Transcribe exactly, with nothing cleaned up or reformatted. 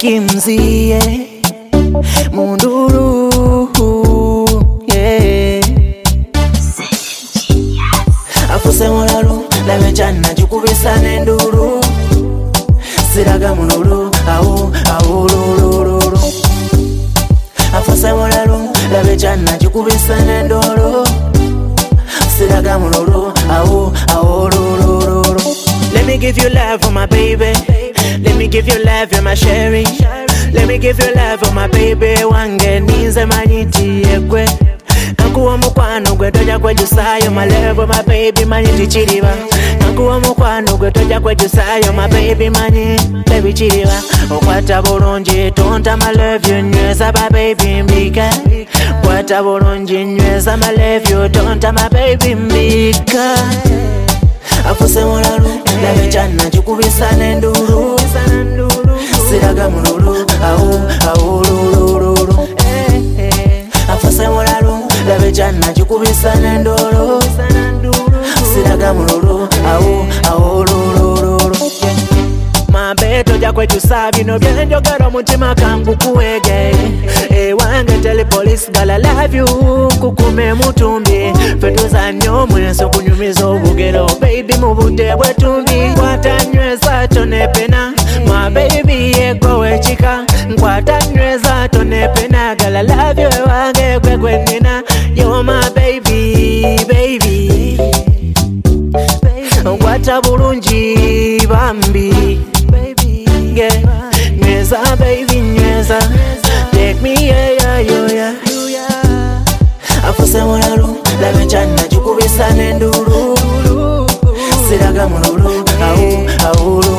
kimzie munduru, yeah. Afuse mulalu labe chana chukubisa nenduru, siraga mululu au au lulu. Afuse mulalu labe chana chukubisa nenduru, siraga mululu au au lulu. Let me give you love for my baby. Let me give you love, you're my sherry. Let me give you love for my baby. Wange nize manyiti yekwe. Nakuwa mukwano gwe toja kwejusayo. My love, my baby, manyiti chiriba. Nakuwa mukwano gwe toja kwejusayo. My baby, mani, baby chiriba. Okwata bulungi, tonta my love you. Nyweza my baby mbika. Okwata bulungi, nyweza my love you. Tonta my baby mbika. Afuse mulalu labe chana chukubisa nenduru, siraga mululu au au lulu. Afuse mulalu labe chana chukubisa nenduru, siraga mululu au au lulu. Mabeto jakwe tusabi no byenjo garo mutima kangu kuwege. E wange tele police gala love you kukume mutumbi. Fetu za nyo mwenso kunyumizo bugero baby mubute bwetumbi. Kwata nyweza tonepena my baby ego wechika. Kwata nyweza tonepena gala love you wange kwe kwenina. You're my baby baby. Kwata bulungi bambi. Yeah, nyweza baby nyweza, take me yeah yeah yeah yeah. Afuse mulalu labe chana chukubisa nenduru, siraga mululu au au